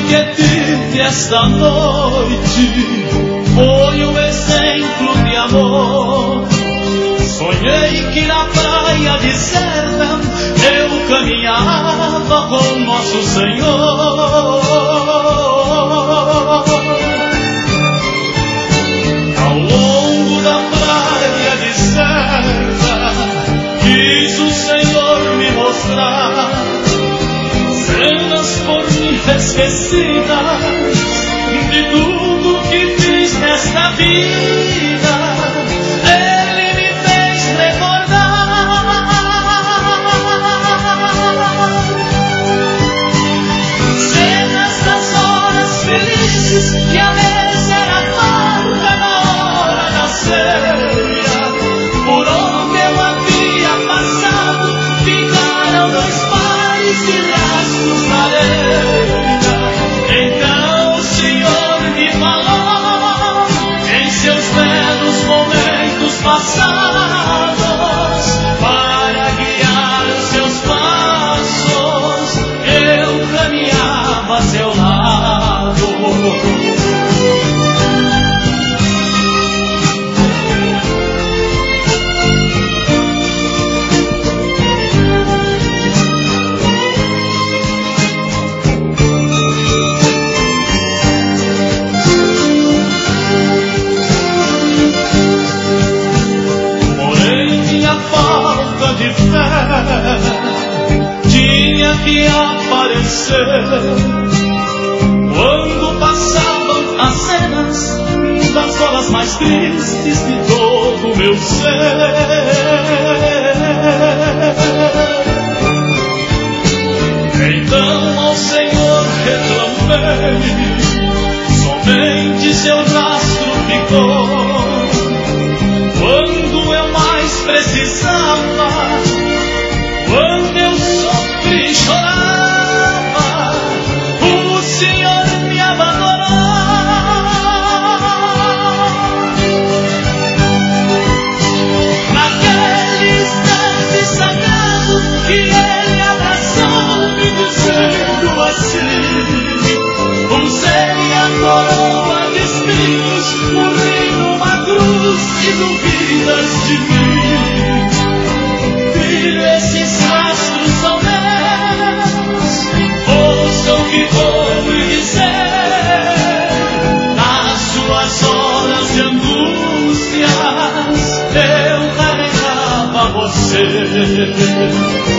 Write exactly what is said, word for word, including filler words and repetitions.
que tive esta noite foi um exemplo de amor. Sonhei que na praia deserta eu caminhava com nosso Senhor. Ao longo da praia deserta quis o Senhor me mostrar cenas por mim esquecidas de tudo que fiz nesta vida. Ele me fez recordar cenas das horas felizes que a mesa era farta na hora da ceia. Por onde eu havia passado ficaram dois pares de rastros na areia. Então o Senhor me falou em seus belos momentos passados, para guiar os seus passos eu caminhava a seu lado. De fé tinha que aparecer quando passavam as cenas das horas mais tristes de todo o meu ser. Então ao Senhor reclamei, somente seu rastro ficou quando eu mais precisava. Quando eu sofri e chorava, o Senhor me abandonou. Naquele instante sagrado que Ele abraçou-me dizendo assim: usei a coroa de espinhos, morri numa cruz e duvidas de mim. Filho, esses rastros são meus, ouça o que vou lhe dizer. Nas suas horas de angústias eu carregava você.